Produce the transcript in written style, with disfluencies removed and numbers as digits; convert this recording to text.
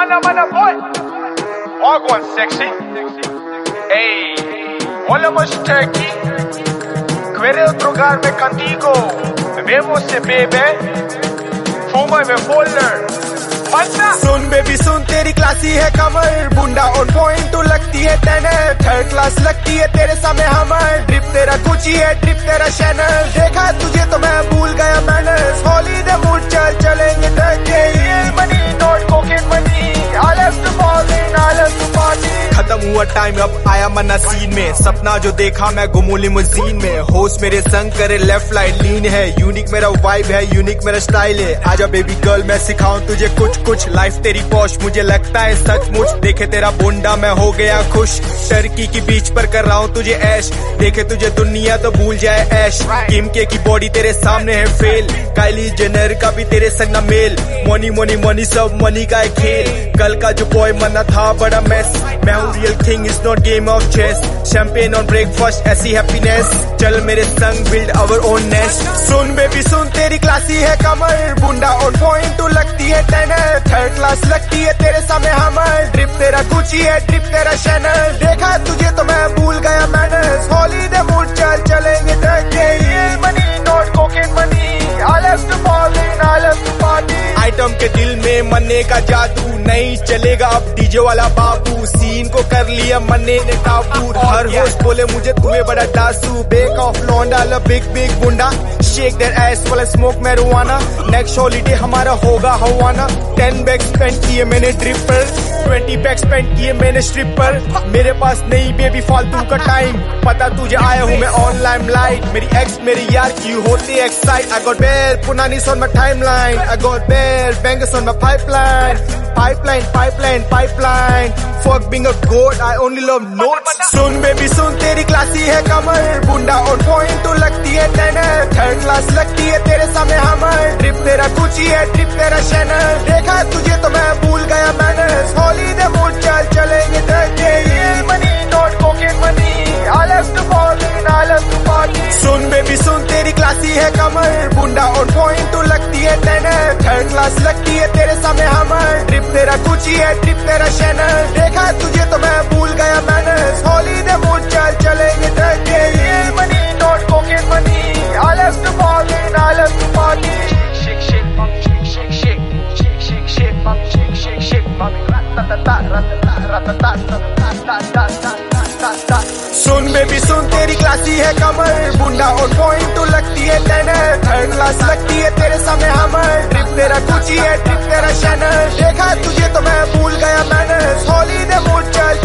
Mana, boy. Walk on, sexy. Hey, volvemos turkey. Quiero drogarme contigo. Bebemos se bebe. Fuma me folder. सुन baby सुन, तेरी classy है कमर, बुंडा on point तू लगती है टेनर, थर्ड क्लास लगती है तेरे सामने हमर, ड्रिप तेरा गुची है ड्रिप तेरा शैनल, देखा तुझे तो मैं भूल गया मैनर्स, हॉलीडे मूड चल चलेंगे Turkey, money not cocaine money, I love to ball in I love to party. खत्म हुआ टाइम अब आया मन्ना सीन में, सपना जो देखा मैं घूमूं लिमोजीन में, होस्ट मेरे संग करे लेफ्ट राइट लीन है, यूनिक मेरा वाइब है यूनिक मेरा स्टाइल है, आजा बेबी गर्ल मैं सिखाऊं तुझे कुछ लाइफ तेरी पॉश मुझे लगता है सचमुच, देखे तेरा बुंडा मैं हो गया खुश, टर्की की बीच पर कर रहा हूँ तुझे ऐश, देखे तुझे दुनिया तो भूल जाए ऐश, किम के की बॉडी तेरे सामने है फेल, काइली जेनर का भी तेरे संग ना मेल, मनी मनी मनी सब मनी का है खेल, कल का जो बॉय मना था बड़ा मेस, मैं हूँ real king is not game of chess, champagne on breakfast ऐसी हैप्पीनेस, चल मेरे संग बिल्ड आवर ओन नेस्ट। सुन बेबी सुन, तेरी क्लासी है कमर, बुंडा ऑन पॉइंट तू लगती है टेनर, थर्ड क्लास लगती है तेरे सामने हमर, ड्रिप तेरा गुची है ड्रिप तेरा शैनल, देखा तुझे तो मैं भूल गया मैनर्स, हॉलीडे मूड चल चलेंगे Turkey, money not cocaine money, I love to ball in I love to party. Item के दिल में मन्ने का जादू, नहीं चलेगा अब डीजे वाला बाबू, सीन को कर लिया मन्ने ने काबू, हर होस्ट बोले मुझे तू है बड़ा दासू, बेक ऑफ लौंडा ल बिग बिग गुंडा, शेक दैट एस वाला स्मोक मैरिजुआना, नेक्स्ट हॉलीडे हमारा होगा हवाना, 10 बैग स्पेंड किए मैंने ट्रिप पर, 20 बैग स्पेंड किए मैंने स्ट्रिप पर, मेरे पास नहीं बेबी फालतू का टाइम, पता तुझे आया हूँ मैं ऑनलाइन लाइट, मेरी एक्स मेरी यार की होती excite, I got bare punanis on my timeline, I got bare bangers on my pipeline, fuck being a goat, I only love notes। सुन बेबी सुन, तेरी क्लासी है कमर, बुंडा ऑन पॉइंट तू लगती है टेनर, थर्ड क्लास लगती है तेरे सामने हमर, ड्रिप तेरा गुची है ड्रिप तेरा शैनल, देखा तुझे तो मैं भूल गया मैनर्स, हॉलीडे मूड चल चलेंगे Turkey, money not cocaine money, I love to ball in I love to party. सुन बेबी सुन, तेरी क्लासी है कमर, बुंडा ऑन पॉइंट तू लगती है टेनर, थर्ड क्लास लगती है तेरे सामने हमर, ड्रिप तेरा गुची है ड्रिप तेरा शैनल, देखा तुझे तो मैं भूल गया मैनर्स, हॉलीडे मूड चल चलेंगे Turkey, money not cocaine money, I love to ball in I love to party. Shake shake mami, shake shake shake shake shake mami, shake shake mami, ratatata ratatata ratatata। सुन baby सुन, तेरी classy है कमर, बुंडा on point तू लगती है tenor, third class लगती है तेरे सामने हमर, ड्रिप तेरा गुची है ड्रिप तेरा शैनल, देखा तुझे तो मैं भूल गया मैनर्स, हॉलीडे मूड चल